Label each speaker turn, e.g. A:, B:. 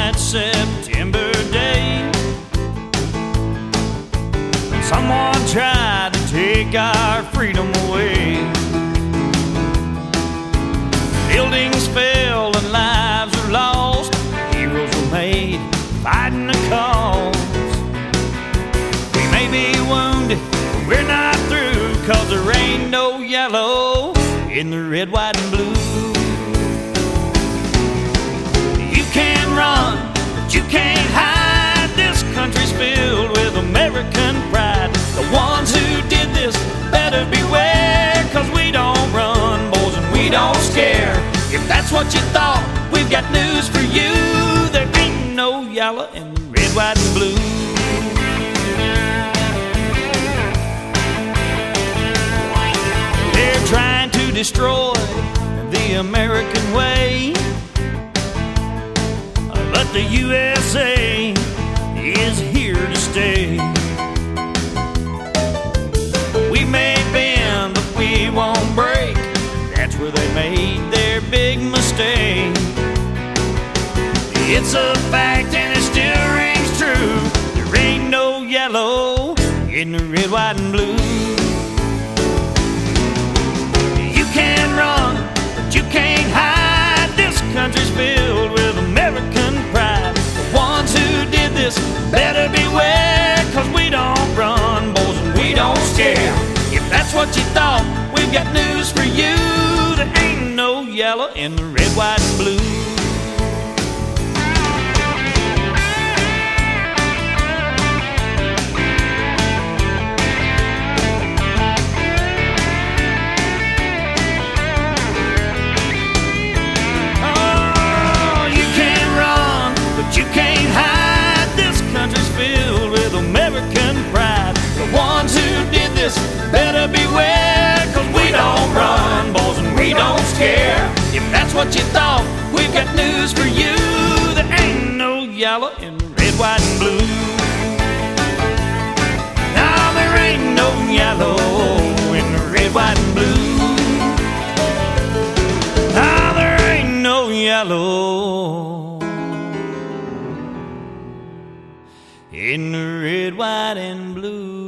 A: white September day, someone tried to take our freedom away. Buildings fell and lives were lost. Heroes were made fighting the cause. We may be wounded, but we're not through, 'cause there ain't no yellow in the red, white, and blue. You can run, but you can't hide. This country's filled with American pride. The ones who did this better beware, 'cause we don't run, boys, and we don't scare. If that's what you thought, we've got news for you. There ain't no yellow in the red, white, and blue. They're trying to destroy the American way, but the USA is here to stay. We may bend, but we won't break. That's where they made their big mistake. It's a fact and it still rings true. There ain't no yellow in the red, white, and blue. You can run, but you can't hide. This country's filled with American pride. The ones who did this better beware, 'cause we don't run, boys, and we don't scare. If that's what you thought, we've got news for you. There ain't no yellow in the red, white, and blue. You can't hide. This country's filled with American pride. The ones who did this better beware, 'cause we don't run, boys, and we don't scare. If that's what you thought, we've got news for you. There ain't no yellow in the red, white, and blue. Now there ain't no yellow in the red, white, and blue. Now there ain't no yellow in the red, white, and blue.